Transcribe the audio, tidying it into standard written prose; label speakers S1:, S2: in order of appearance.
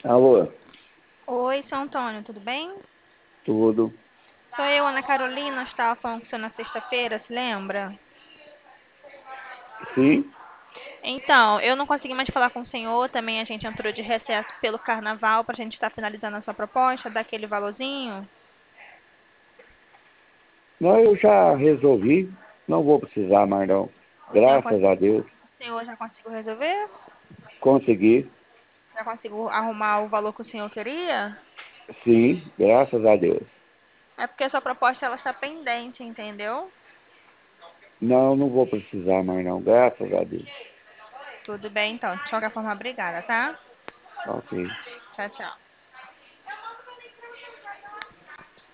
S1: Alô,
S2: Oi, seu Antônio, tudo bem?
S1: tudo.
S2: Sou eu, Ana Carolina, estava falando com o senhor na sexta-feira, se lembra?
S1: Sim?
S2: Então, eu não consegui mais falar com o senhor, também a gente entrou de recesso pelo carnaval para a gente estar finalizando a sua proposta, daquele valorzinho.
S1: Não, eu já resolvi. Não vou precisar mais não.
S2: O senhor,
S1: Graças a Deus.
S2: o senhor já conseguiu resolver?
S1: Consegui.
S2: Já conseguiu arrumar o valor que o senhor queria?
S1: Sim, graças a Deus.
S2: É porque a sua proposta ela está pendente, entendeu?
S1: Não, não vou precisar mais não. Graças a Deus.
S2: Tudo bem, então. De qualquer forma, obrigada, tá?
S1: Ok.
S2: Tchau, tchau.